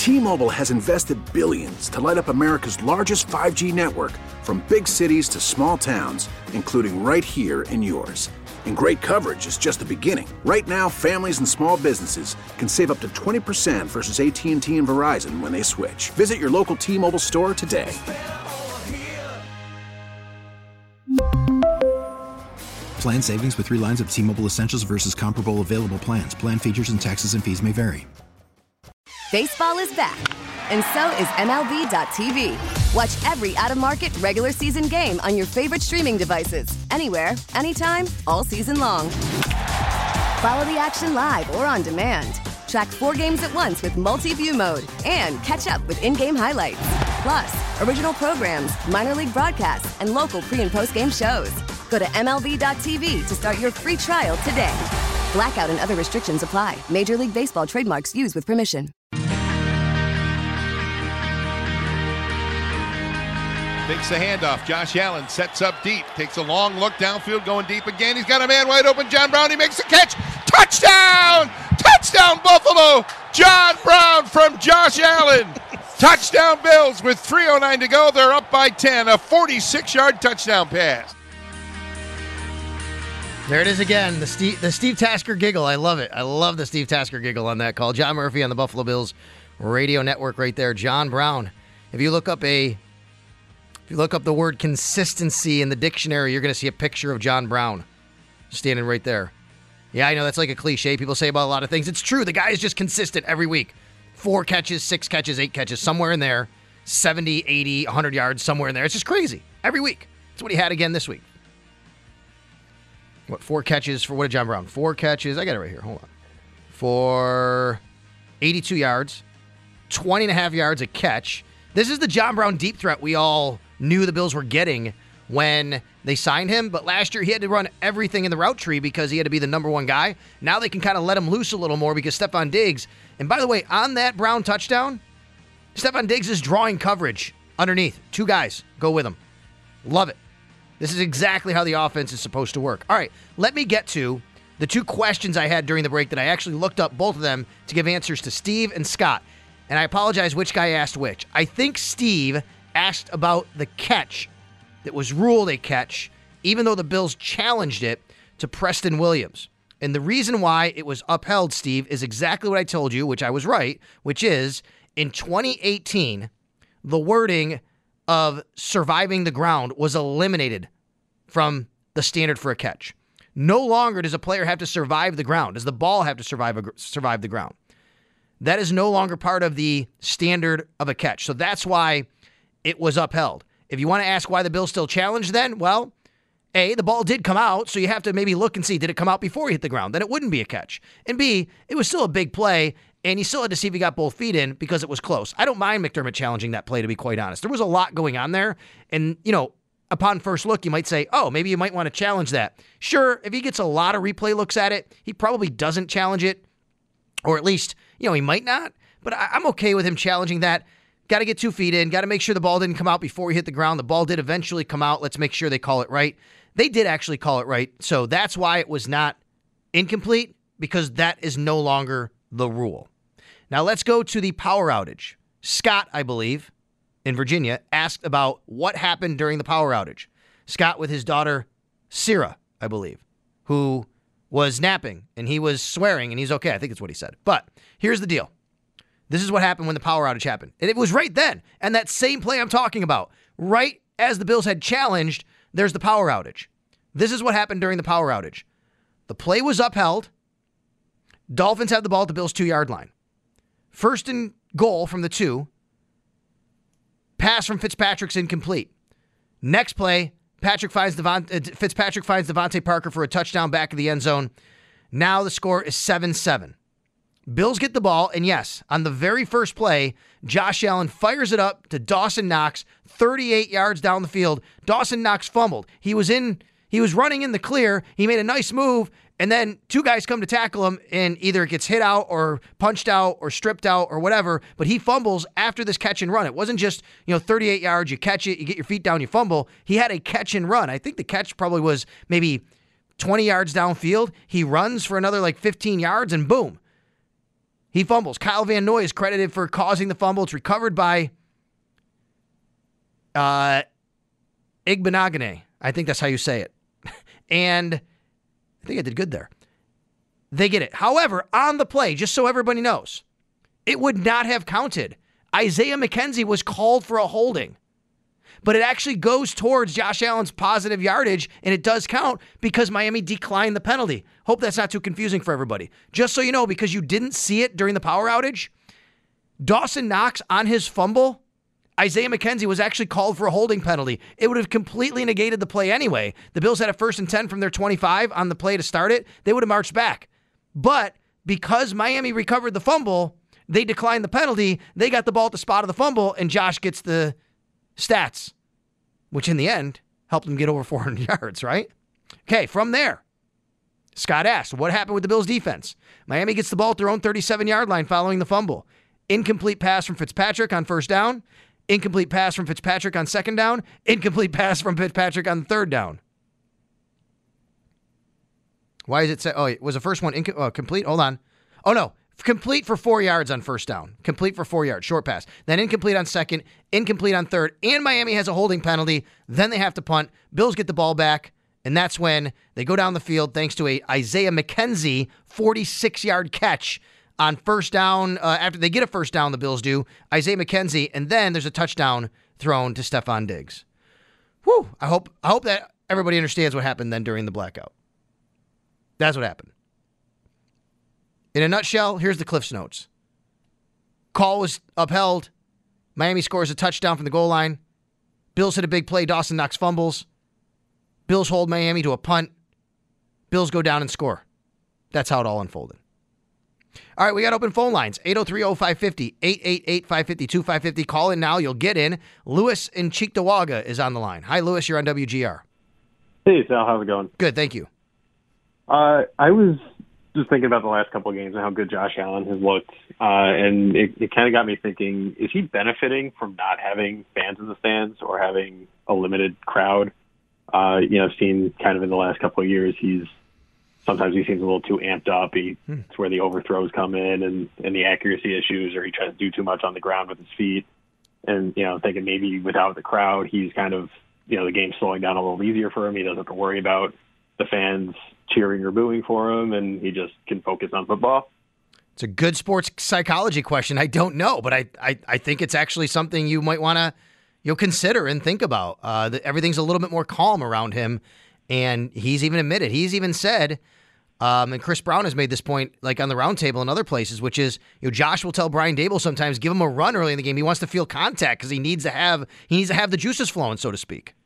T-Mobile has invested billions to light up America's largest 5G network, from big cities to small towns, including right here in yours. And great coverage is just the beginning. Right now, families and small businesses can save up to 20% versus AT&T and Verizon when they switch. Visit your local T-Mobile store today. Plan savings with 3 lines of T-Mobile Essentials versus comparable available plans. Plan features and taxes and fees may vary. Baseball is back, and so is MLB.tv. Watch every out-of-market regular season game on your favorite streaming devices, anywhere, anytime, all season long. Follow the action live or on demand. Track 4 games at once with multi-view mode and catch up with in-game highlights. Plus, original programs, minor league broadcasts, and local pre- and post-game shows. Go to MLB.tv to start your free trial today. Blackout and other restrictions apply. Major League Baseball trademarks used with permission. Takes the handoff. Josh Allen sets up deep. Takes a long look downfield, going deep again. He's got a man wide open. John Brown, he makes the catch. Touchdown! Touchdown, Buffalo! John Brown from Josh Allen. Touchdown, Bills, with 3:09 to go. They're up by 10. A 46-yard touchdown pass. There it is again, the Steve Tasker giggle. I love it. I love the Steve Tasker giggle on that call. John Murphy on the Buffalo Bills radio network right there. John Brown. If you look up the word consistency in the dictionary, you're going to see a picture of John Brown standing right there. Yeah, I know that's like a cliche people say about a lot of things. It's true. The guy is just consistent every week. 4 catches, 6 catches, 8 catches, somewhere in there. 70, 80, 100 yards, somewhere in there. It's just crazy. Every week. That's what he had again this week. 4 catches for, what did John Brown? 4 catches. I got it right here. Hold on. For 82 yards, 20 and a half yards a catch. This is the John Brown deep threat we all knew the Bills were getting when they signed him. But last year he had to run everything in the route tree because he had to be the number one guy. Now they can kind of let him loose a little more because Stephon Diggs, and by the way, on that Brown touchdown, Stephon Diggs is drawing coverage underneath. 2 guys go with him. Love it. This is exactly how the offense is supposed to work. All right, let me get to the 2 questions I had during the break that I actually looked up both of them to give answers to Steve and Scott. And I apologize which guy asked which. I think Steve asked about the catch that was ruled a catch, even though the Bills challenged it to Preston Williams. And the reason why it was upheld, Steve, is exactly what I told you, which I was right, which is in 2018, the wording of surviving the ground was eliminated from the standard for a catch. No longer does a player have to survive the ground. Does the ball have to survive the ground? That is no longer part of the standard of a catch. So that's why it was upheld. If you want to ask why the Bills still challenged then, well, A, the ball did come out, so you have to maybe look and see, did it come out before he hit the ground? Then it wouldn't be a catch. And B, it was still a big play, and you still had to see if he got both feet in because it was close. I don't mind McDermott challenging that play, to be quite honest. There was a lot going on there, and, upon first look, you might say, oh, maybe you might want to challenge that. Sure, if he gets a lot of replay looks at it, he probably doesn't challenge it, or at least, he might not, but I'm okay with him challenging that. Got to get 2 feet in, got to make sure the ball didn't come out before he hit the ground. The ball did eventually come out. Let's make sure they call it right. They did actually call it right, so that's why it was not incomplete, because that is no longer the rule. Now let's go to the power outage. Scott, I believe, in Virginia, asked about what happened during the power outage. Scott with his daughter, Sarah, I believe, who was napping, and he was swearing, and he's okay. I think that's what he said. But here's the deal. This is what happened when the power outage happened. And it was right then. And that same play I'm talking about, right as the Bills had challenged, there's the power outage. This is what happened during the power outage. The play was upheld. Dolphins have the ball at the Bills' 2-yard line. First and goal from the 2. Pass from Fitzpatrick's incomplete. Next play, Fitzpatrick finds Devontae Parker for a touchdown back of the end zone. Now the score is 7-7. Bills get the ball, and yes, on the very first play, Josh Allen fires it up to Dawson Knox, 38 yards down the field. Dawson Knox fumbled. He was running in the clear. He made a nice move, and then 2 guys come to tackle him, and either it gets hit out or punched out or stripped out or whatever, but he fumbles after this catch and run. It wasn't just, 38 yards, you catch it, you get your feet down, you fumble. He had a catch and run. I think the catch probably was maybe 20 yards downfield. He runs for another 15 yards, and boom. He fumbles. Kyle Van Noy is credited for causing the fumble. It's recovered by Igbenogany. I think that's how you say it. And I think I did good there. They get it. However, on the play, just so everybody knows, it would not have counted. Isaiah McKenzie was called for a holding. But it actually goes towards Josh Allen's positive yardage, and it does count because Miami declined the penalty. Hope that's not too confusing for everybody. Just so you know, because you didn't see it during the power outage, Dawson Knox on his fumble, Isaiah McKenzie was actually called for a holding penalty. It would have completely negated the play anyway. The Bills had a 1st and 10 from their 25 on the play to start it. They would have marched back. But because Miami recovered the fumble, they declined the penalty. They got the ball at the spot of the fumble, and Josh gets the stats, which in the end helped them get over 400 yards, right? Okay, from there, Scott asked, what happened with the Bills' defense? Miami gets the ball at their own 37-yard line following the fumble. Incomplete pass from Fitzpatrick on 1st down. Incomplete pass from Fitzpatrick on 2nd down. Incomplete pass from Fitzpatrick on 3rd down. Why is it say? Oh, was the first one complete? Hold on. Oh, no. Complete for 4 yards on 1st down. Complete for 4 yards. Short pass. Then incomplete on 2nd. Incomplete on 3rd. And Miami has a holding penalty. Then they have to punt. Bills get the ball back. And that's when they go down the field thanks to a Isaiah McKenzie 46-yard catch on 1st down. After they get a 1st down, the Bills do. Isaiah McKenzie. And then there's a touchdown thrown to Stephon Diggs. Whew. I hope that everybody understands what happened then during the blackout. That's what happened. In a nutshell, here's the Cliff's Notes. Call was upheld. Miami scores a touchdown from the goal line. Bills hit a big play. Dawson Knox fumbles. Bills hold Miami to a punt. Bills go down and score. That's how it all unfolded. All right, we got open phone lines. 803-0550, 888-550-2550. Call in now. You'll get in. Lewis in Cheektowaga is on the line. Hi, Lewis. You're on WGR. Hey, Sal. How's it going? Good, thank you. I was just thinking about the last couple of games and how good Josh Allen has looked, and it kind of got me thinking, is he benefiting from not having fans in the stands or having a limited crowd? I've seen kind of in the last couple of years, sometimes he seems a little too amped up. It's where the overthrows come in and the accuracy issues, or he tries to do too much on the ground with his feet. And, thinking maybe without the crowd, he's kind of, the game's slowing down a little easier for him. He doesn't have to worry about the fans cheering or booing for him, and he just can focus on football. It's a good sports psychology question. I don't know, but I think it's actually something you might want to consider and think about. Everything's a little bit more calm around him, and he's even said, and Chris Brown has made this point like on the roundtable and other places, which is, Josh will tell Brian Daboll sometimes, give him a run early in the game. He wants to feel contact because he needs to have the juices flowing, so to speak.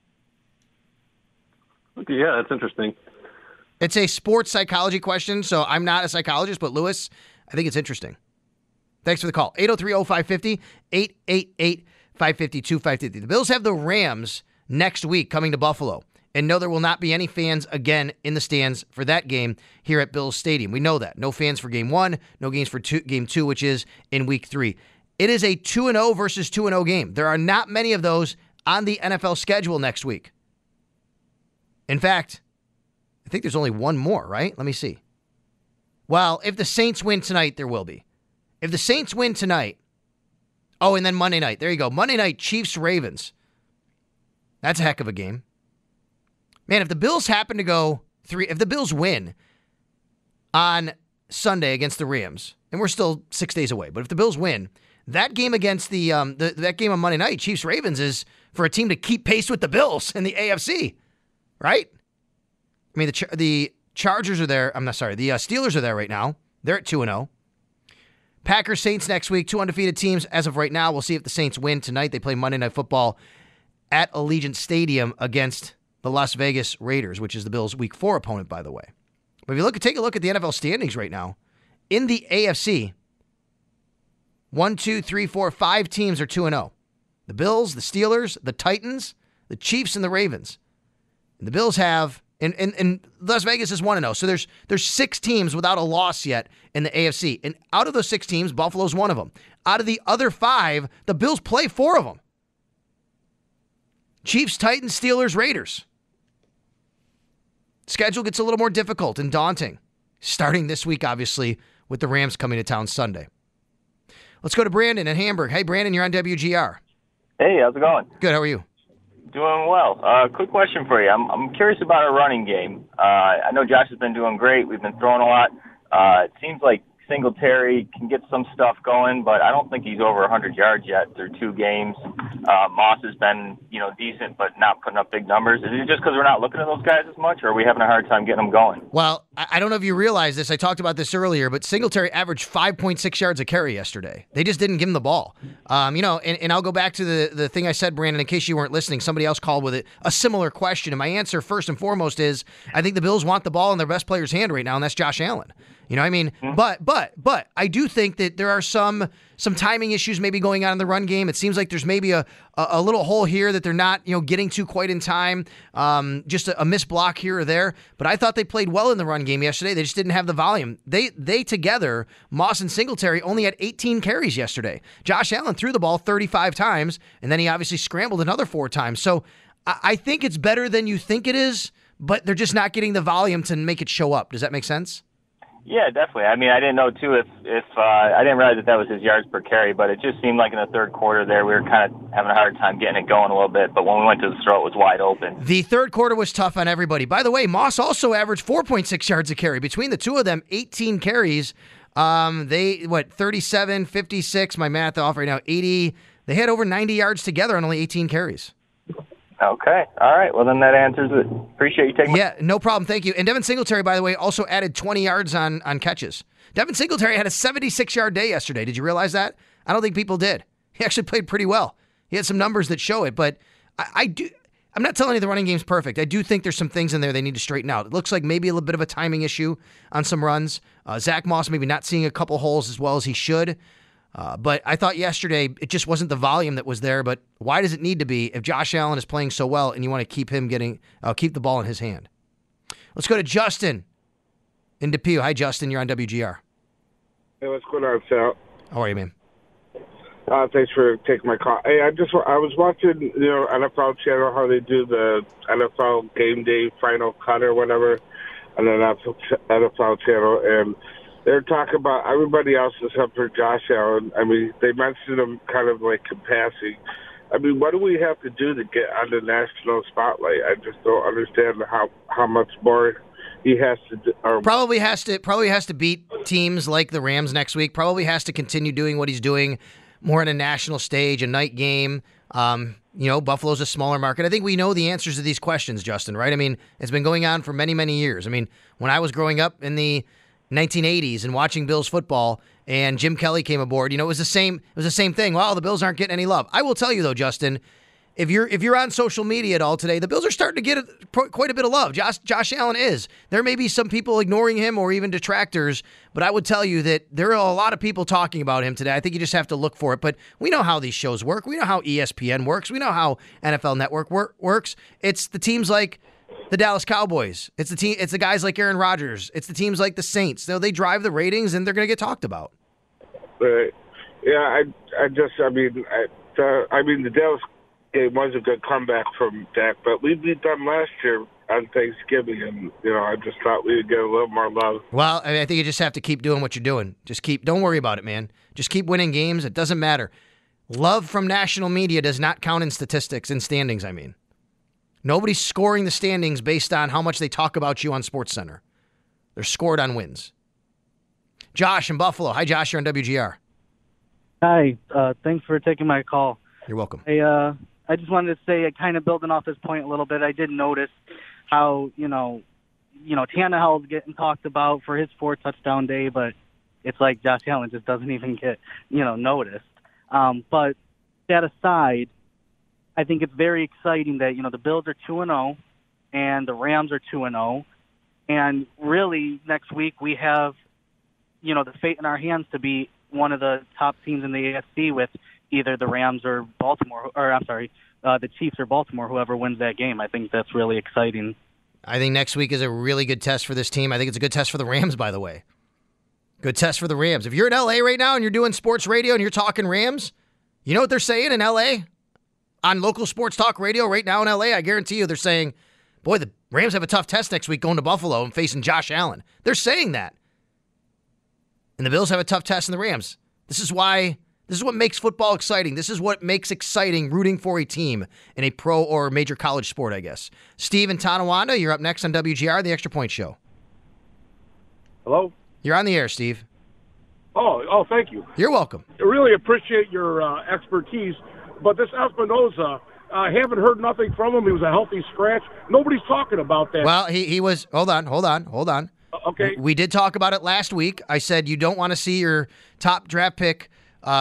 Okay, yeah, that's interesting. It's a sports psychology question, so I'm not a psychologist, but Lewis, I think it's interesting. Thanks for the call. 803-0550, 888-550-2550. The Bills have the Rams next week coming to Buffalo. And no, there will not be any fans again in the stands for that game here at Bills Stadium. We know that. No fans for Game 1, no games for Game 2, which is in Week 3. It is a 2-0 versus 2-0 game. There are not many of those on the NFL schedule next week. In fact, I think there's only one more, right? Let me see. Well, if the Saints win tonight, there will be. If the Saints win tonight, and then Monday night. There you go. Monday night, Chiefs-Ravens. That's a heck of a game. Man, if the Bills happen to go if the Bills win on Sunday against the Rams, and we're still 6 days away, but if the Bills win, that game against that game on Monday night, Chiefs-Ravens, is for a team to keep pace with the Bills in the AFC, right? I mean, the Chargers are there. I'm not sorry. The Steelers are there right now. They're at 2-0. Packers, Saints next week, 2 undefeated teams as of right now. We'll see if the Saints win tonight. They play Monday Night Football at Allegiant Stadium against the Las Vegas Raiders, which is the Bills' Week 4 opponent, by the way. But if you take a look at the NFL standings right now, in the AFC, 1, 2, 3, 4, 5 teams are 2-0. The Bills, the Steelers, the Titans, the Chiefs, and the Ravens. And the Bills have, and Las Vegas is 1-0. So there's 6 teams without a loss yet in the AFC. And out of those 6 teams, Buffalo's one of them. Out of the other 5, the Bills play 4 of them. Chiefs, Titans, Steelers, Raiders. Schedule gets a little more difficult and daunting. Starting this week, obviously, with the Rams coming to town Sunday. Let's go to Brandon in Hamburg. Hey, Brandon, you're on WGR. Hey, how's it going? Good. How are you? Doing well. Quick question for you. I'm curious about our running game. I know Josh has been doing great. We've been throwing a lot. It seems like Singletary can get some stuff going, but I don't think he's over 100 yards yet through 2 games. Moss has been, decent, but not putting up big numbers. Is it just because we're not looking at those guys as much, or are we having a hard time getting them going? Well, I don't know if you realize this. I talked about this earlier, but Singletary averaged 5.6 yards a carry yesterday. They just didn't give him the ball. And I'll go back to the thing I said, Brandon, in case you weren't listening. Somebody else called with a similar question, and my answer first and foremost is I think the Bills want the ball in their best player's hand right now, and that's Josh Allen. You know what I mean? Mm-hmm. But I do think that there are some timing issues maybe going on in the run game. It seems like there's maybe a little hole here that they're not, getting to quite in time. Just a missed block here or there. But I thought they played well in the run game yesterday. They just didn't have the volume. They together, Moss and Singletary, only had 18 carries yesterday. Josh Allen threw the ball 35 times, and then he obviously scrambled another 4 times. So I think it's better than you think it is, but they're just not getting the volume to make it show up. Does that make sense? Yeah, definitely. I mean, I didn't know, too, if I didn't realize that was his yards per carry, but it just seemed like in the third quarter there we were kind of having a hard time getting it going a little bit, but when we went to the throw, it was wide open. The third quarter was tough on everybody. By the way, Moss also averaged 4.6 yards a carry. Between the two of them, 18 carries. 37, 56, my math off right now, 80. They had over 90 yards together on only 18 carries. Okay. All right. Well, then that answers it. Appreciate you taking Yeah, no problem. Thank you. And Devin Singletary, by the way, also added 20 yards on catches. Devin Singletary had a 76-yard day yesterday. Did you realize that? I don't think people did. He actually played pretty well. He had some numbers that show it, but I'm not telling you the running game's perfect. I do think there's some things in there they need to straighten out. It looks like maybe a little bit of a timing issue on some runs. Zach Moss maybe not seeing a couple holes as well as he should. But I thought yesterday it just wasn't the volume that was there. But why does it need to be if Josh Allen is playing so well and you want to keep him keep the ball in his hand? Let's go to Justin in Depew. Hi, Justin. You're on WGR. Hey, what's going on, Sal? How are you, man? Thanks for taking my call. Hey, I was watching, NFL channel, how they do the NFL game day final cut or whatever, on the NFL channel, and they're talking about everybody else except for Josh Allen. I mean, they mentioned him kind of like in passing. I mean, what do we have to do to get on the national spotlight? I just don't understand how much more he has to do. Probably has to beat teams like the Rams next week. Probably has to continue doing what he's doing more on a national stage, a night game. Buffalo's a smaller market. I think we know the answers to these questions, Justin, right? I mean, it's been going on for many, many years. I mean, when I was growing up in the 1980s and watching Bills football and Jim Kelly came aboard, it was the same thing. Well, the Bills aren't getting any love. I will tell you though, Justin, if you're on social media at all today, the Bills are starting to get quite a bit of love. Josh Allen is. There may be some people ignoring him or even detractors, but I would tell you that there are a lot of people talking about him today. I think you just have to look for it. But we know how these shows work. We know how ESPN works. We know how NFL Network works. It's the teams like the Dallas Cowboys. It's the guys like Aaron Rodgers. It's the teams like the Saints. They drive the ratings, and they're going to get talked about. Yeah, I mean, the Dallas game was a good comeback from Dak, but we beat them last year on Thanksgiving, and I just thought we would get a little more love. Well, I think you just have to keep doing what you're doing. Don't worry about it, man. Just keep winning games. It doesn't matter. Love from national media does not count in statistics, in standings, I mean. Nobody's scoring the standings based on how much they talk about you on SportsCenter. They're scored on wins. Josh in Buffalo. Hi, Josh. You're on WGR. Hi. Thanks for taking my call. You're welcome. Hey, I just wanted to say, kind of building off this point a little bit, I did notice how, Tannehill's getting talked about for his 4-touchdown day, but it's like Josh Allen just doesn't even get, noticed. But that aside, I think it's very exciting that, the Bills are 2-0 and the Rams are 2-0. And really, next week we have, the fate in our hands to be one of the top teams in the AFC with either the Rams or Baltimore, the Chiefs or Baltimore, whoever wins that game. I think that's really exciting. I think next week is a really good test for this team. I think it's a good test for the Rams, by the way. Good test for the Rams. If you're in L.A. right now and you're doing sports radio and you're talking Rams, you know what they're saying in L.A.? On local sports talk radio right now in L.A., I guarantee you they're saying, boy, the Rams have a tough test next week going to Buffalo and facing Josh Allen. They're saying that. And the Bills have a tough test in the Rams. This is why This is what makes football exciting. This is what makes exciting rooting for a team in a pro or major college sport, I guess. Steve in Tonawanda, you're up next on WGR, the Extra Point Show. Hello? You're on the air, Steve. Oh, thank you. You're welcome. I really appreciate your expertise, but this Espinoza, I haven't heard nothing from him. He was a healthy scratch. Nobody's talking about that. Well, he was. Hold on. Okay. We did talk about it last week. I said you don't want to see your top draft pick,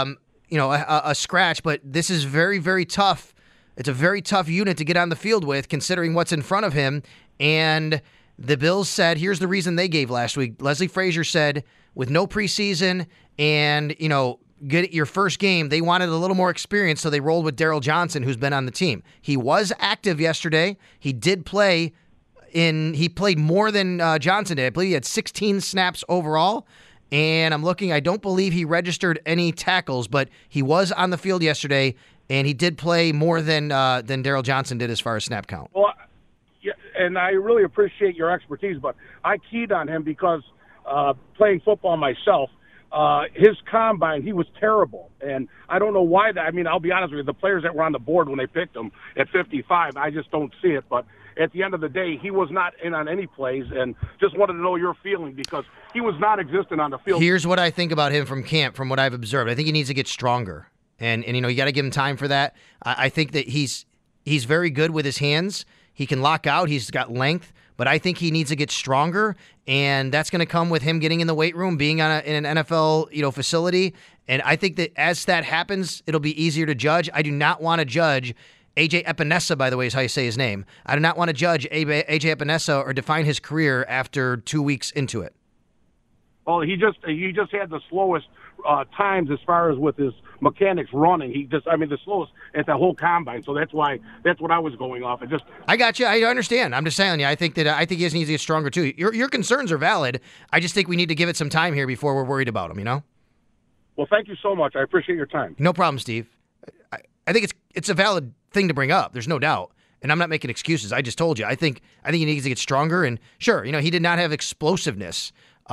a scratch, but this is very, very tough. It's a very tough unit to get on the field with, considering what's in front of him. And the Bills said, here's the reason they gave last week. Leslie Frazier said, with no preseason and, get your first game, they wanted a little more experience, so they rolled with Daryl Johnson, who's been on the team. He was active yesterday. He did play he played more than Johnson did. I believe he had 16 snaps overall. And I'm looking, I don't believe he registered any tackles, but he was on the field yesterday, and he did play more than Daryl Johnson did as far as snap count. Well, yeah, and I really appreciate your expertise, but I keyed on him because playing football myself, his combine, he was terrible. And I don't know why that. I mean, I'll be honest with you, the players that were on the board when they picked him at 55, I just don't see it. But at the end of the day, he was not in on any plays, and just wanted to know your feeling because he was non-existent on the field. Here's what I think about him from camp, from what I've observed. I think he needs to get stronger. And you got to give him time for that. I think that he's very good with his hands. He can lock out. He's got length. But I think he needs to get stronger, and that's going to come with him getting in the weight room, being in an NFL facility. And I think that as that happens, it'll be easier to judge. I do not want to judge A.J. Epinesa, by the way, is how you say his name. I do not want to judge A.J. Epinesa or define his career after 2 weeks into it. Well, he just had the slowest times as far as with his mechanics running. The slowest at the whole combine. So that's what I was going off. I got you. I understand. I'm just telling you. I think he just needs to get stronger too. Your concerns are valid. I just think we need to give it some time here before we're worried about him. Well, thank you so much. I appreciate your time. No problem, Steve. I think it's a valid thing to bring up. There's no doubt. And I'm not making excuses. I just told you. I think he needs to get stronger. And sure, he did not have explosiveness.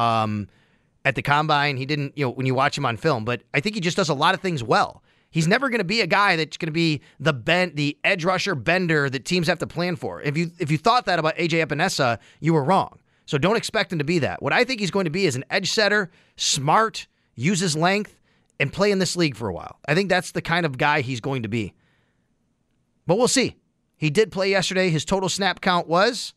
At the combine, he didn't, when you watch him on film, but I think he just does a lot of things well. He's never going to be a guy that's going to be the edge rusher bender that teams have to plan for. If you thought that about A.J. Epinesa, you were wrong. So don't expect him to be that. What I think he's going to be is an edge setter, smart, uses length, and play in this league for a while. I think that's the kind of guy he's going to be. But we'll see. He did play yesterday. His total snap count was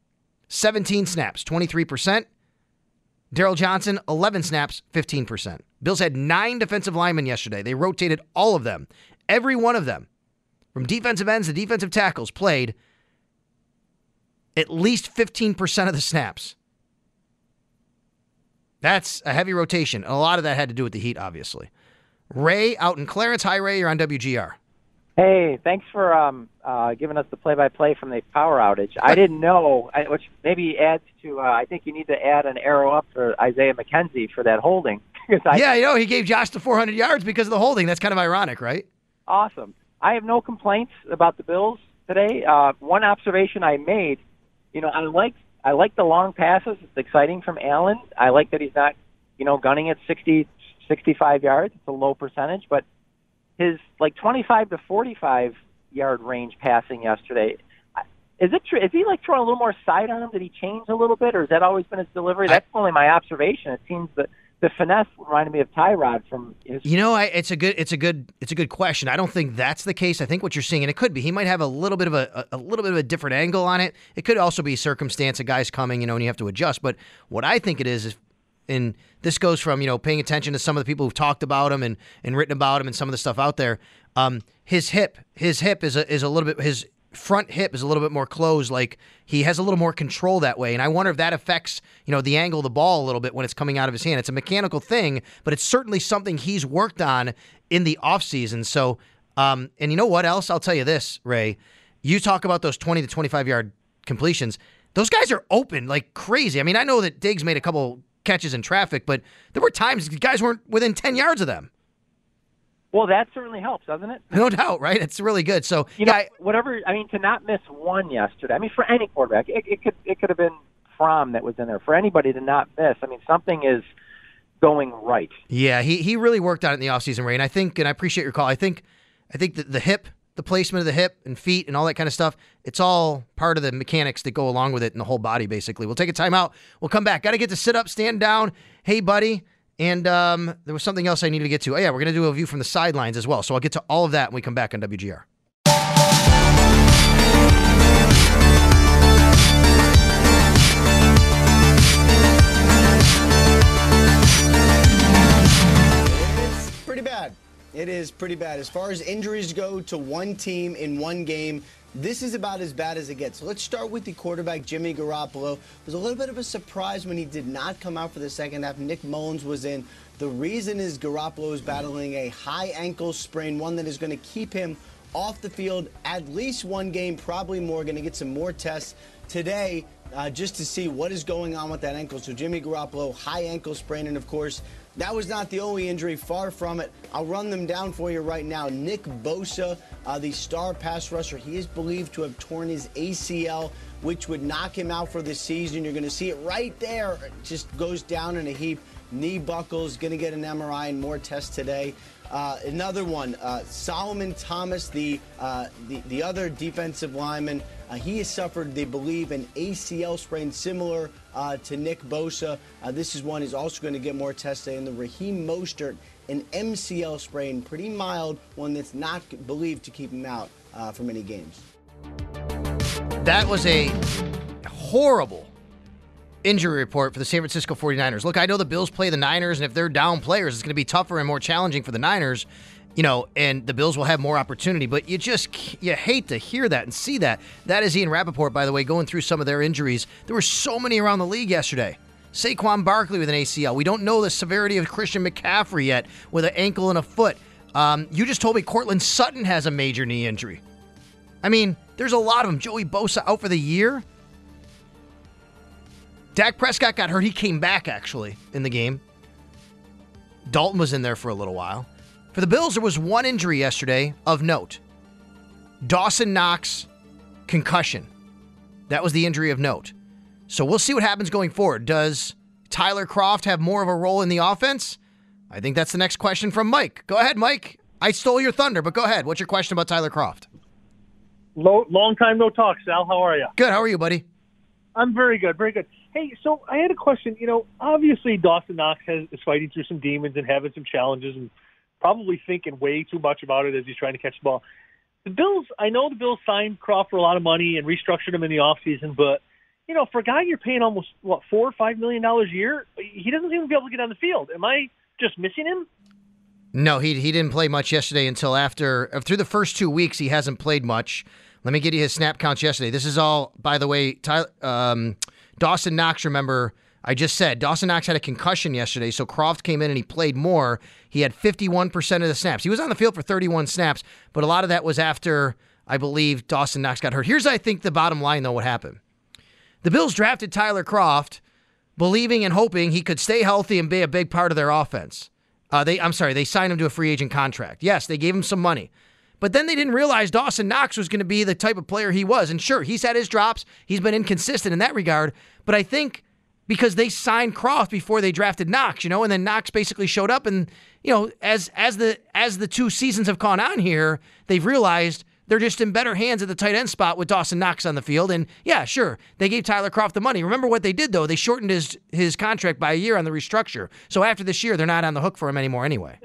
17 snaps, 23%. Daryl Johnson, 11 snaps, 15%. Bills had 9 defensive linemen yesterday. They rotated all of them. Every one of them, from defensive ends to defensive tackles, played at least 15% of the snaps. That's a heavy rotation. And a lot of that had to do with the heat, obviously. Ray out in Clarence. Hi, Ray. You're on WGR. Hey, thanks for giving us the play-by-play from the power outage. I didn't know, which maybe adds to, I think you need to add an arrow up for Isaiah McKenzie for that holding. He gave Josh the 400 yards because of the holding. That's kind of ironic, right? Awesome. I have no complaints about the Bills today. One observation I made, I like the long passes. It's exciting from Allen. I like that he's not, gunning at 60, 65 yards. It's a low percentage, but his 25 to 45 yard range passing yesterday, is it true? Is he throwing a little more side on him? Did he change a little bit, or has that always been his delivery? That's only my observation. It seems that the finesse reminded me of Tyrod from his. It's a good question. I don't think that's the case. I think what you're seeing, and it could be, he might have a little bit of a different angle on it. It could also be circumstance. A guy's coming, and you have to adjust. But what I think it is. And this goes from, paying attention to some of the people who've talked about him and written about him and some of the stuff out there. His hip is a little bit, his front hip is a little bit more closed. Like he has a little more control that way. And I wonder if that affects, the angle of the ball a little bit when it's coming out of his hand. It's a mechanical thing, but it's certainly something he's worked on in the offseason. So, and you know what else? I'll tell you this, Ray. You talk about those 20 to 25 yard completions. Those guys are open like crazy. I mean, I know that Diggs made a couple catches in traffic, but there were times guys weren't within 10 yards of them. Well, that certainly helps, doesn't it? No doubt, right? It's really good. So, to not miss one yesterday. I mean, for any quarterback, it could have been Fromm that was in there. For anybody to not miss, something is going right. Yeah, he really worked on it in the offseason, Ray. And I think, and I appreciate your call, I think that the hip, the placement of the hip and feet and all that kind of stuff, it's all part of the mechanics that go along with it and the whole body, basically. We'll take a timeout. We'll come back. Got to get to sit up, stand down. Hey, buddy. And there was something else I needed to get to. Oh, yeah, we're going to do a view from the sidelines as well. So I'll get to all of that when we come back on WGR. It's pretty bad. It is pretty bad. As far as injuries go to one team in one game, this is about as bad as it gets. So let's start with the quarterback, Jimmy Garoppolo. It was a little bit of a surprise when he did not come out for the second half. Nick Mullins was in. The reason is Garoppolo is battling a high ankle sprain, one that is going to keep him off the field at least one game, probably more. Going to get some more tests today just to see what is going on with that ankle. So Jimmy Garoppolo, high ankle sprain, and of course, that was not the only injury, far from it. I'll run them down for you right now. Nick Bosa, the star pass rusher, he is believed to have torn his ACL, which would knock him out for the season. You're going to see it right there. It just goes down in a heap. Knee buckles, going to get an MRI and more tests today. Another one, Solomon Thomas, the other defensive lineman, he has suffered, they believe, an ACL sprain similar to Nick Bosa. This is one he's also going to get more tests today. And the Raheem Mostert, an MCL sprain, pretty mild, one that's not believed to keep him out for many games. That was a horrible injury report for the San Francisco 49ers. Look, I know the Bills play the Niners, and if they're down players, it's going to be tougher and more challenging for the Niners, and the Bills will have more opportunity, but you hate to hear that and see that. That is Ian Rappaport, by the way, going through some of their injuries. There were so many around the league yesterday. Saquon Barkley with an ACL. We don't know the severity of Christian McCaffrey yet with an ankle and a foot. You just told me Cortland Sutton has a major knee injury. I mean, there's a lot of them. Joey Bosa out for the year. Dak Prescott got hurt. He came back, actually, in the game. Dalton was in there for a little while. For the Bills, there was one injury yesterday of note. Dawson Knox, concussion. That was the injury of note. So we'll see what happens going forward. Does Tyler Kroft have more of a role in the offense? I think that's the next question from Mike. Go ahead, Mike. I stole your thunder, but go ahead. What's your question about Tyler Kroft? Long time no talk, Sal. How are you? Good. How are you, buddy? I'm very good, very good. Hey, so I had a question. Obviously Dawson Knox is fighting through some demons and having some challenges and probably thinking way too much about it as he's trying to catch the ball. The Bills, I know the Bills signed Kroft for a lot of money and restructured him in the offseason, but, for a guy you're paying almost, $4 or $5 million a year, he doesn't seem to be able to get on the field. Am I just missing him? No, he didn't play much yesterday until through the first 2 weeks, he hasn't played much. Let me get you his snap counts yesterday. This is all, by the way, Dawson Knox, remember, I just said, Dawson Knox had a concussion yesterday, so Kroft came in and he played more. He had 51% of the snaps. He was on the field for 31 snaps, but a lot of that was after, I believe, Dawson Knox got hurt. Here's, I think, the bottom line, though, what happened. The Bills drafted Tyler Kroft, believing and hoping he could stay healthy and be a big part of their offense. They signed him to a free agent contract. Yes, they gave him some money. But then they didn't realize Dawson Knox was going to be the type of player he was. And sure, he's had his drops. He's been inconsistent in that regard. But I think because they signed Kroft before they drafted Knox, and then Knox basically showed up. And, as the 2 seasons have gone on here, they've realized they're just in better hands at the tight end spot with Dawson Knox on the field. And yeah, sure, they gave Tyler Kroft the money. Remember what they did, though? They shortened his contract by a year on the restructure. So after this year, they're not on the hook for him anymore anyway.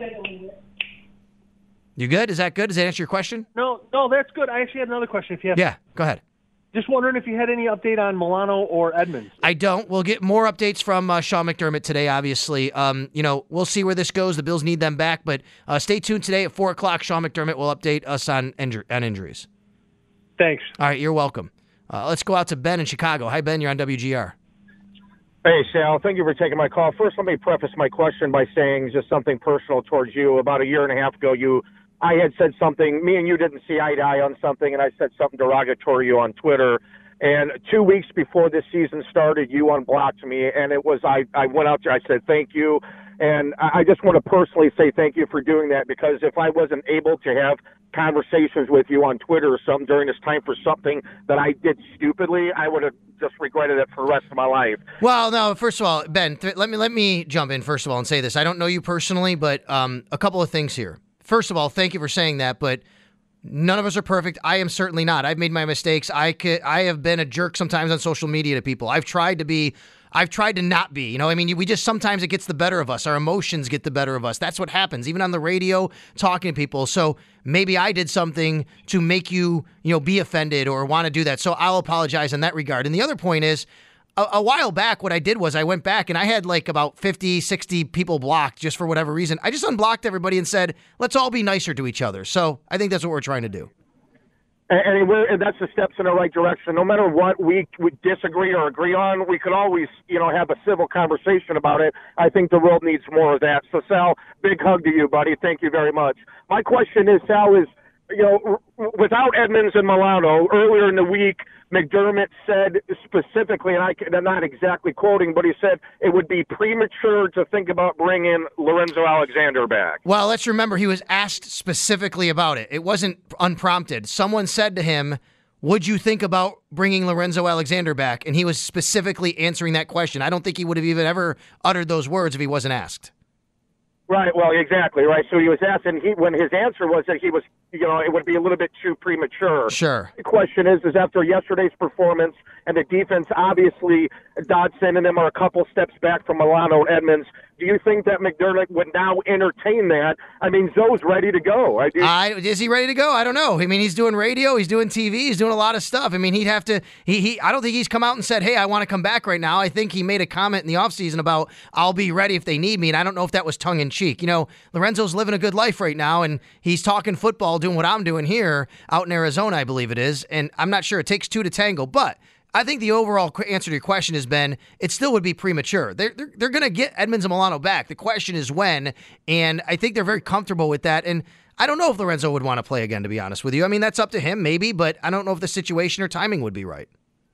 You good? Is that good? Does that answer your question? No, that's good. I actually had another question. If you have, yeah, go ahead. Just wondering if you had any update on Milano or Edmonds. I don't. We'll get more updates from Sean McDermott today, obviously. We'll see where this goes. The Bills need them back, but stay tuned today at 4 o'clock. Sean McDermott will update us on injuries. Thanks. All right, you're welcome. Let's go out to Ben in Chicago. Hi, Ben. You're on WGR. Hey, Sal. Thank you for taking my call. First, let me preface my question by saying just something personal towards you. About a year and a half ago, I had said something, me and you didn't see eye to eye on something, and I said something derogatory to you on Twitter. And 2 weeks before this season started, you unblocked me, and I went out there, I said thank you. And I just want to personally say thank you for doing that, because if I wasn't able to have conversations with you on Twitter or something during this time for something that I did stupidly, I would have just regretted it for the rest of my life. Well, no, first of all, Ben, let me jump in first of all and say this. I don't know you personally, but a couple of things here. First of all, thank you for saying that, but none of us are perfect. I am certainly not. I've made my mistakes. I have been a jerk sometimes on social media to people. I've tried to not be. You know, I mean, we just sometimes it gets the better of us. Our emotions get the better of us. That's what happens, even on the radio, talking to people. So maybe I did something to make you, be offended or want to do that. So I'll apologize in that regard. And the other point is, a while back, what I did was I went back and I had like about 50, 60 people blocked just for whatever reason. I just unblocked everybody and said, let's all be nicer to each other. So I think that's what we're trying to do. And that's the steps in the right direction. No matter what we disagree or agree on, we can always, have a civil conversation about it. I think the world needs more of that. So, Sal, big hug to you, buddy. Thank you very much. My question is, Sal, without Edmonds and Milano, earlier in the week, McDermott said specifically, and I'm not exactly quoting, but he said it would be premature to think about bringing Lorenzo Alexander back. Well, let's remember he was asked specifically about it. It wasn't unprompted. Someone said to him, would you think about bringing Lorenzo Alexander back? And he was specifically answering that question. I don't think he would have even ever uttered those words if he wasn't asked. Right, well, exactly, right. So he was asked, and when his answer was that he was, it would be a little bit too premature. Sure. The question is after yesterday's performance and the defense, obviously, Dodson and them are a couple steps back from Milano and Edmonds. Do you think that McDermott would now entertain that? I mean, Zoe's ready to go. Is he ready to go? I don't know. I mean, he's doing radio, he's doing TV, he's doing a lot of stuff. I mean, he'd have to. I don't think he's come out and said, "Hey, I want to come back right now." I think he made a comment in the offseason about, "I'll be ready if they need me," and I don't know if that was tongue in cheek. Lorenzo's living a good life right now, and he's talking football, doing what I'm doing here out in Arizona, I believe it is. And I'm not sure it takes two to tango, but I think the overall answer to your question has been it still would be premature. They're going to get Edmonds and Milano back. The question is when, and I think they're very comfortable with that. And I don't know if Lorenzo would want to play again, to be honest with you. I mean, that's up to him, maybe, but I don't know if the situation or timing would be right.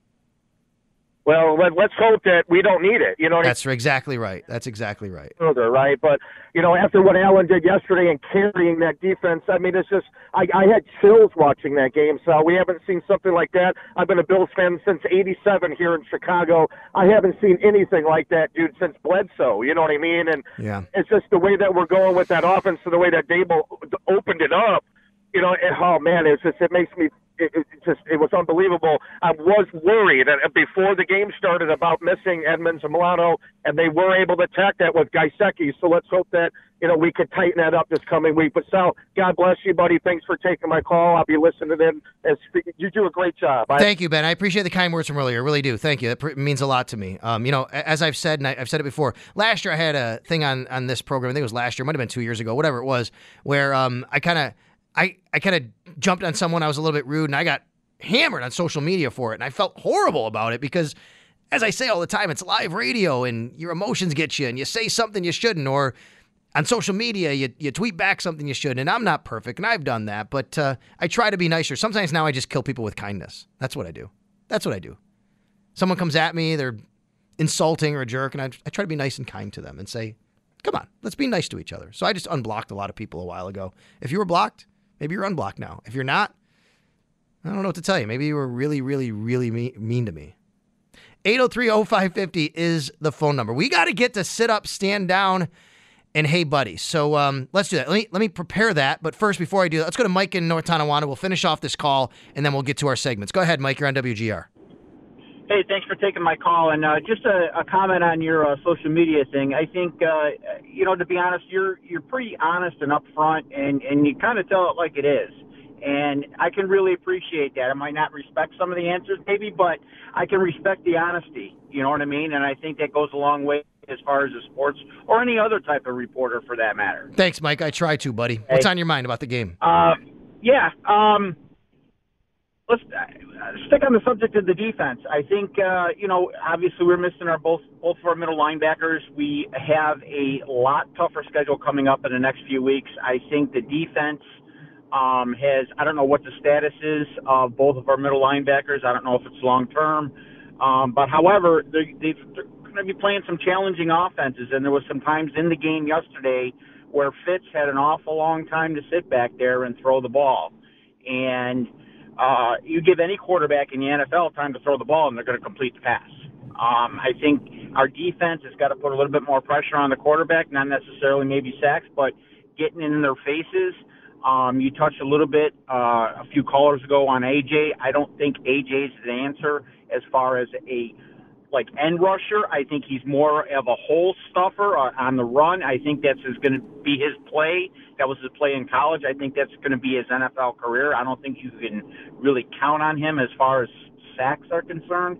Well, let's hope that we don't need it. That's exactly right. That's exactly right. Further, right? But, after what Allen did yesterday and carrying that defense, I mean, it's just, I had chills watching that game. So we haven't seen something like that. I've been a Bills fan since '87 here in Chicago. I haven't seen anything like that, dude, since Bledsoe. You know what I mean? And It's just the way that we're going with that offense, and the way that Dable opened it up. Oh man, it makes me. It was unbelievable. I was worried before the game started about missing Edmonds and Milano, and they were able to attack that with Gaiseki. So let's hope that we could tighten that up this coming week. But Sal, God bless you, buddy. Thanks for taking my call. I'll be listening in. You do a great job. Thank you, Ben. I appreciate the kind words from earlier. I really do. Thank you. That means a lot to me. As I've said, and I've said it before, last year I had a thing on this program. I think it was last year, might have been 2 years ago, whatever it was, where I kind of jumped on someone. I was a little bit rude, and I got hammered on social media for it. And I felt horrible about it because, as I say all the time, it's live radio, and your emotions get you, and you say something you shouldn't, or on social media, you tweet back something you shouldn't. And I'm not perfect, and I've done that, but I try to be nicer. Sometimes now I just kill people with kindness. That's what I do. Someone comes at me, they're insulting or a jerk, and I try to be nice and kind to them and say, come on, let's be nice to each other. So I just unblocked a lot of people a while ago. If you were blocked, maybe you're unblocked now. If you're not, I don't know what to tell you. Maybe you were really, really, really mean to me. 803-0550 is the phone number. We got to get to sit up, stand down, and hey, buddy. So let's do that. Let me prepare that. But first, before I do that, let's go to Mike in North Tonawanda. We'll finish off this call, and then we'll get to our segments. Go ahead, Mike. You're on WGR. Hey, thanks for taking my call. And just a comment on your social media thing. I think, to be honest, you're pretty honest and upfront, and you kind of tell it like it is. And I can really appreciate that. I might not respect some of the answers, maybe, but I can respect the honesty. You know what I mean? And I think that goes a long way as far as the sports or any other type of reporter for that matter. Thanks, Mike. I try to, buddy. Hey. What's on your mind about the game? Let's stick on the subject of the defense. I think, obviously we're missing both of our middle linebackers. We have a lot tougher schedule coming up in the next few weeks. I think the defense I don't know what the status is of both of our middle linebackers. I don't know if it's long-term. But however, they're going to be playing some challenging offenses, and there was some times in the game yesterday where Fitz had an awful long time to sit back there and throw the ball. And you give any quarterback in the NFL time to throw the ball, and they're going to complete the pass. I think our defense has got to put a little bit more pressure on the quarterback, not necessarily maybe sacks, but getting in their faces. You touched a little bit a few callers ago on A.J. I don't think A.J.'s the answer as far as a end rusher. I think he's more of a hole stuffer on the run. I think that's going to be his play. That was his play in college. I think that's going to be his NFL career. I don't think you can really count on him as far as sacks are concerned.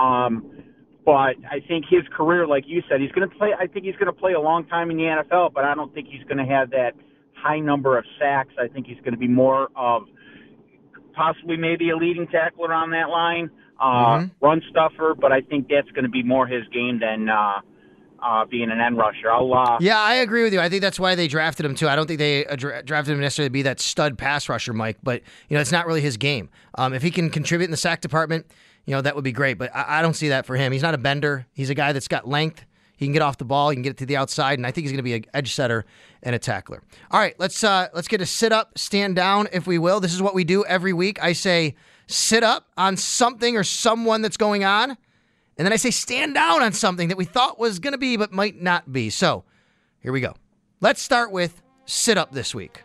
But I think his career, like you said, he's going to play. I think he's going to play a long time in the NFL, but I don't think he's going to have that high number of sacks. I think he's going to be more of possibly maybe a leading tackler on that line, run stuffer, but I think that's going to be more his game than being an end rusher. Yeah, I agree with you. I think that's why they drafted him, too. I don't think they drafted him necessarily to be that stud pass rusher, Mike, but it's not really his game. If he can contribute in the sack department, that would be great, but I don't see that for him. He's not a bender. He's a guy that's got length. He can get off the ball. He can get it to the outside, and I think he's going to be an edge setter and a tackler. All right, let's get a sit up, stand down, if we will. This is what we do every week. I say sit up on something or someone that's going on, and then I say stand down on something that we thought was going to be but might not be. So here we go. Let's start with sit up this week.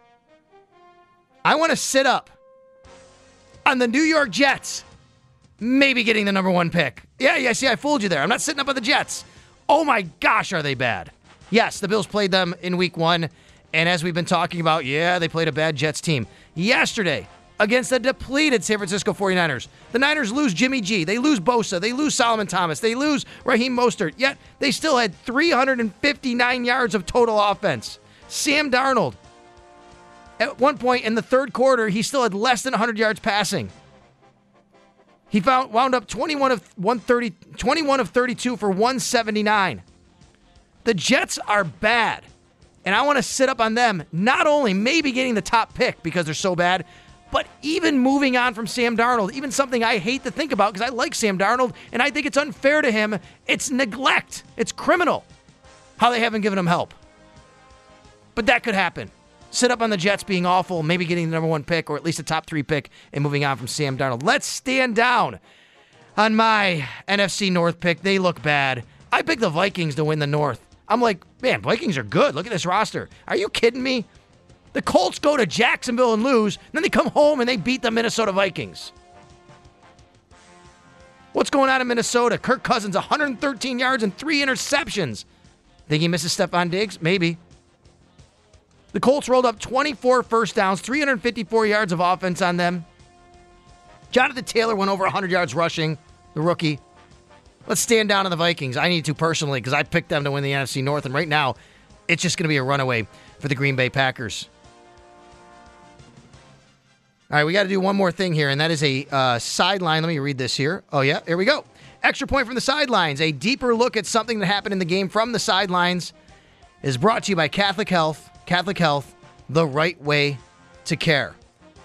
I want to sit up on the New York Jets maybe getting the number 1 pick. Yeah, see, I fooled you there. I'm not sitting up on the Jets. Oh my gosh, are they bad? Yes, the Bills played them in week 1, and as we've been talking about, they played a bad Jets team. Yesterday, against the depleted San Francisco 49ers, the Niners lose Jimmy G, they lose Bosa, they lose Solomon Thomas, they lose Raheem Mostert, yet they still had 359 yards of total offense. Sam Darnold, at one point in the third quarter, he still had less than 100 yards passing. He wound up 21 of 32 for 179. The Jets are bad, and I want to sit up on them, not only maybe getting the top pick because they're so bad, but even moving on from Sam Darnold, even something I hate to think about because I like Sam Darnold, and I think it's unfair to him. It's neglect. It's criminal how they haven't given him help. But that could happen. Sit up on the Jets being awful, maybe getting the number 1 pick or at least a top 3 pick and moving on from Sam Darnold. Let's stand down on my NFC North pick. They look bad. I picked the Vikings to win the North. I'm like, man, Vikings are good. Look at this roster. Are you kidding me? The Colts go to Jacksonville and lose, and then they come home and they beat the Minnesota Vikings. What's going on in Minnesota? Kirk Cousins, 113 yards and 3 interceptions. Think he misses Stephon Diggs? Maybe. The Colts rolled up 24 first downs, 354 yards of offense on them. Jonathan Taylor went over 100 yards rushing, the rookie. Let's stand down on the Vikings. I need to personally because I picked them to win the NFC North, and right now it's just going to be a runaway for the Green Bay Packers. All right, we got to do one more thing here, and that is a sideline. Let me read this here. Oh, yeah, here we go. Extra point from the sidelines. A deeper look at something that happened in the game from the sidelines is brought to you by Catholic Health. Catholic Health, the right way to care.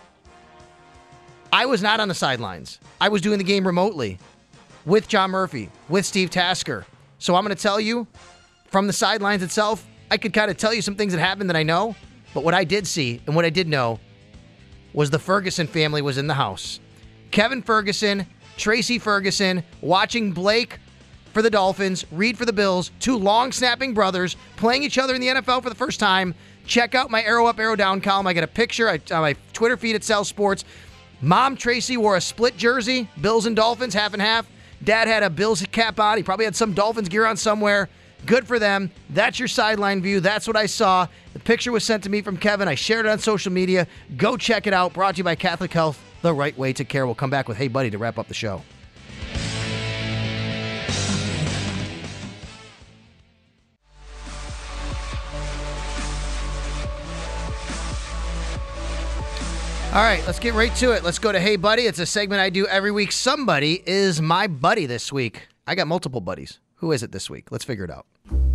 I was not on the sidelines. I was doing the game remotely with John Murphy, with Steve Tasker. So I'm going to tell you from the sidelines itself, I could kind of tell you some things that happened that I know, but what I did see and what I did know was the Ferguson family was in the house. Kevin Ferguson, Tracy Ferguson, watching Blake for the Dolphins, Reed for the Bills, 2 long-snapping brothers playing each other in the NFL for the first time. Check out my Arrow Up, Arrow Down column. I got a picture on my Twitter feed at Sal Sports. Mom, Tracy, wore a split jersey, Bills and Dolphins, half and half. Dad had a Bills cap on. He probably had some Dolphins gear on somewhere. Good for them. That's your sideline view. That's what I saw. The picture was sent to me from Kevin. I shared it on social media. Go check it out. Brought to you by Catholic Health, the right way to care. We'll come back with Hey Buddy to wrap up the show. All right, let's get right to it. Let's go to Hey Buddy. It's a segment I do every week. Somebody is my buddy this week. I got multiple buddies. Who is it this week? Let's figure it out.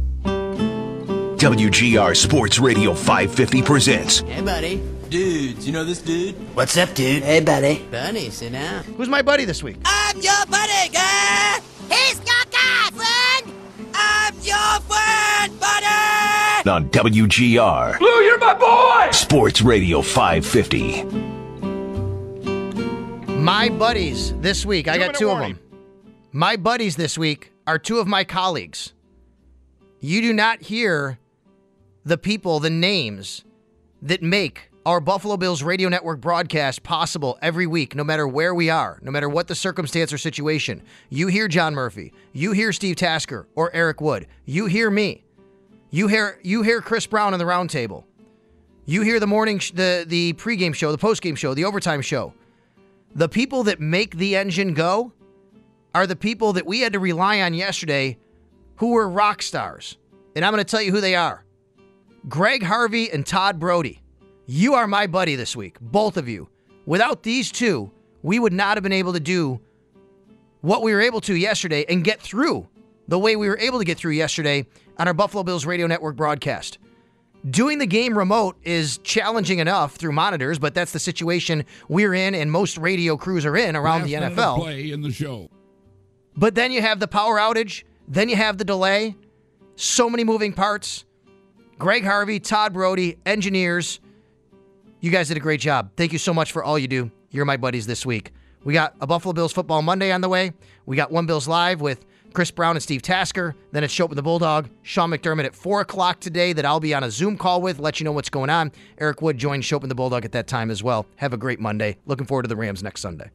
WGR Sports Radio 550 presents. Hey, buddy. Dudes, you know this dude? What's up, dude? Hey, buddy. Buddy, sit down. Who's my buddy this week? I'm your buddy, guy. He's your guy, friend. I'm your friend, buddy. On WGR. Blue, you're my boy. Sports Radio 550. My buddies this week, I got two of them. My buddies this week are two of my colleagues. You do not hear the people, the names that make our Buffalo Bills radio network broadcast possible every week, no matter where we are, no matter what the circumstance or situation. You hear John Murphy. You hear Steve Tasker or Eric Wood. You hear me. You hear Chris Brown on the round table. You hear the morning, the pregame show, the postgame show, the overtime show. The people that make the engine go are the people that we had to rely on yesterday who were rock stars. And I'm going to tell you who they are. Greg Harvey and Todd Brody. You are my buddy this week, both of you. Without these two, we would not have been able to do what we were able to yesterday and get through the way we were able to get through yesterday on our Buffalo Bills radio network broadcast. Doing the game remote is challenging enough through monitors, but that's the situation we're in and most radio crews are in around the NFL. Play in the show. But then you have the power outage, then you have the delay, so many moving parts. Greg Harvey, Todd Brody, engineers, you guys did a great job. Thank you so much for all you do. You're my buddies this week. We got a Buffalo Bills Football Monday on the way. We got One Bills Live with Chris Brown and Steve Tasker. Then it's Show Up with the Bulldog. Sean McDermott at 4 o'clock today that I'll be on a Zoom call with, let you know what's going on. Eric Wood joins Show Up with the Bulldog at that time as well. Have a great Monday. Looking forward to the Rams next Sunday.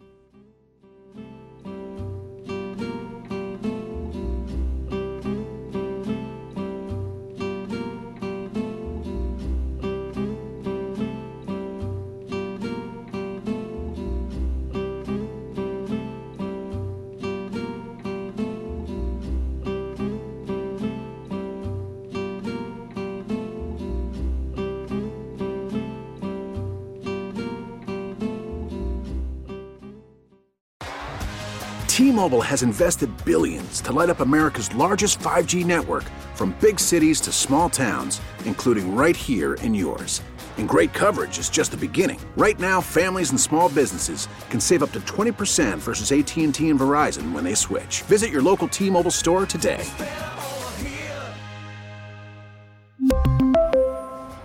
T-Mobile has invested billions to light up America's largest 5G network, from big cities to small towns, including right here in yours. And great coverage is just the beginning. Right now, families and small businesses can save up to 20% versus AT&T and Verizon when they switch. Visit your local T-Mobile store today.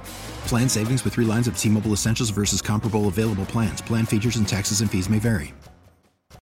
Plan savings with 3 lines of T-Mobile Essentials versus comparable available plans. Plan features and taxes and fees may vary.